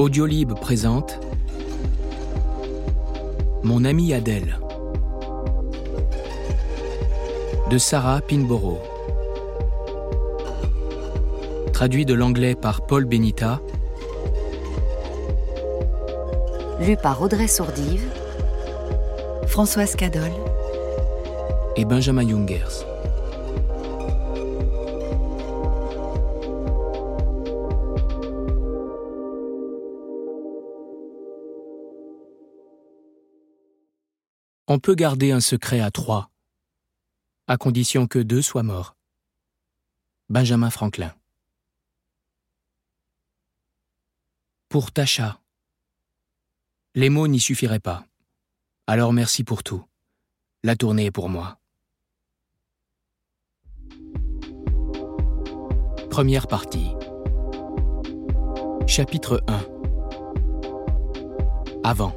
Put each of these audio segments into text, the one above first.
Audiolib présente Mon amie Adèle de Sarah Pinborough. Traduit de l'anglais par Paul Benita. Lu par Audrey Sourdive, Françoise Cadol Et Benjamin Jungers. On peut garder un secret à 3, à condition que 2 soient morts. Benjamin Franklin. Pour Tasha. Les mots n'y suffiraient pas. Alors merci pour tout. La tournée est pour moi. Première partie. Chapitre 1. Avant.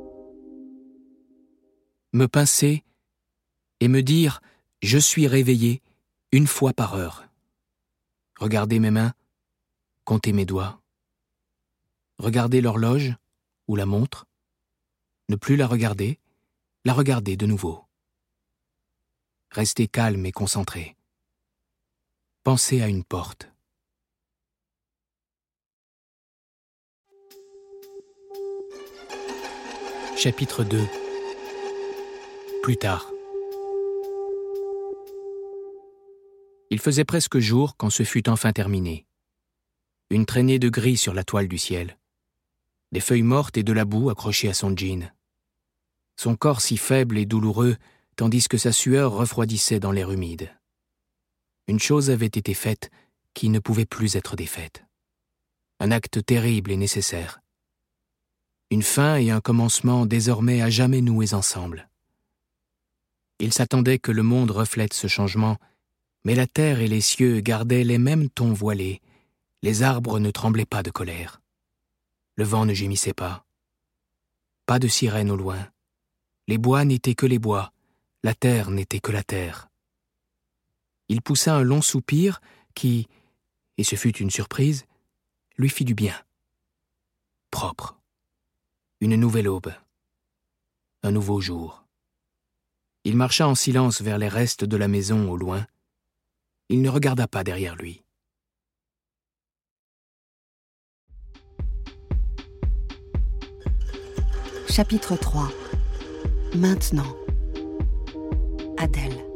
Me pincer et me dire « Je suis réveillé » 1 fois par heure. Regarder mes mains, compter mes doigts. Regarder l'horloge ou la montre. Ne plus la regarder de nouveau. Rester calme et concentré. Penser à une porte. Chapitre 2. Plus tard. Il faisait presque jour quand ce fut enfin terminé. Une traînée de gris sur la toile du ciel. Des feuilles mortes et de la boue accrochées à son jean. Son corps si faible et douloureux, tandis que sa sueur refroidissait dans l'air humide. Une chose avait été faite qui ne pouvait plus être défaite. Un acte terrible et nécessaire. Une fin et un commencement désormais à jamais noués ensemble. Il s'attendait que le monde reflète ce changement, mais la terre et les cieux gardaient les mêmes tons voilés, les arbres ne tremblaient pas de colère. Le vent ne gémissait pas. Pas de sirène au loin. Les bois n'étaient que les bois, la terre n'était que la terre. Il poussa un long soupir qui, et ce fut une surprise, lui fit du bien. Propre. Une nouvelle aube. Un nouveau jour. Il marcha en silence vers les restes de la maison au loin. Il ne regarda pas derrière lui. Chapitre 3. Maintenant. Adèle.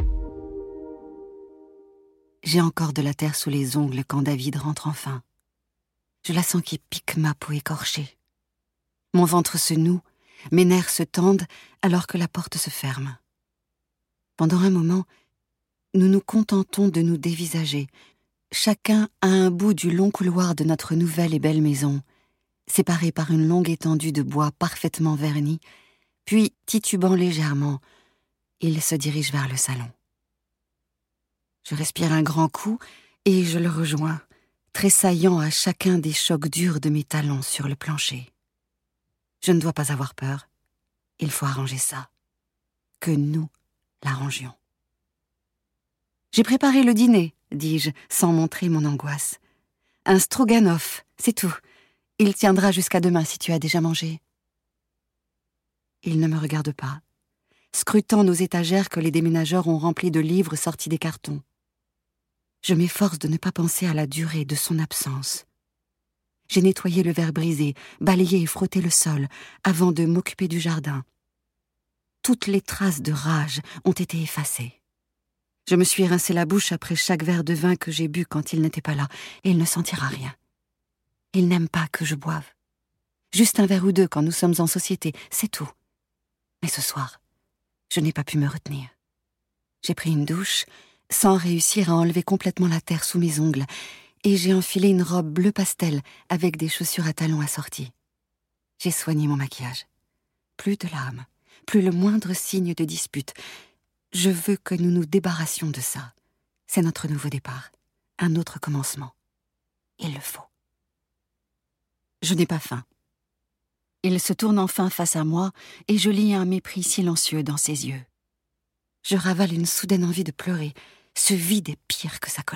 J'ai encore de la terre sous les ongles quand David rentre enfin. Je la sens qui pique ma peau écorchée. Mon ventre se noue, mes nerfs se tendent alors que la porte se ferme. Pendant un moment, nous nous contentons de nous dévisager, chacun à un bout du long couloir de notre nouvelle et belle maison, séparés par une longue étendue de bois parfaitement verni, puis, titubant légèrement, il se dirige vers le salon. Je respire un grand coup et je le rejoins, tressaillant à chacun des chocs durs de mes talons sur le plancher. Je ne dois pas avoir peur. Il faut arranger ça. Que nous l'arrangions. J'ai préparé le dîner, dis-je, sans montrer mon angoisse. Un stroganoff, c'est tout. Il tiendra jusqu'à demain si tu as déjà mangé. Il ne me regarde pas, scrutant nos étagères que les déménageurs ont remplies de livres sortis des cartons. Je m'efforce de ne pas penser à la durée de son absence. J'ai nettoyé le verre brisé, balayé et frotté le sol, avant de m'occuper du jardin. Toutes les traces de rage ont été effacées. Je me suis rincé la bouche après chaque verre de vin que j'ai bu quand il n'était pas là, et il ne sentira rien. Il n'aime pas que je boive. Juste un verre ou 2 quand nous sommes en société, c'est tout. Mais ce soir, je n'ai pas pu me retenir. J'ai pris une douche, sans réussir à enlever complètement la terre sous mes ongles, et j'ai enfilé une robe bleu pastel avec des chaussures à talons assorties. J'ai soigné mon maquillage. Plus de larmes, plus le moindre signe de dispute. Je veux que nous nous débarrassions de ça. C'est notre nouveau départ, un autre commencement. Il le faut. Je n'ai pas faim. Il se tourne enfin face à moi et je lis un mépris silencieux dans ses yeux. Je ravale une soudaine envie de pleurer. Ce vide est pire que sa colère.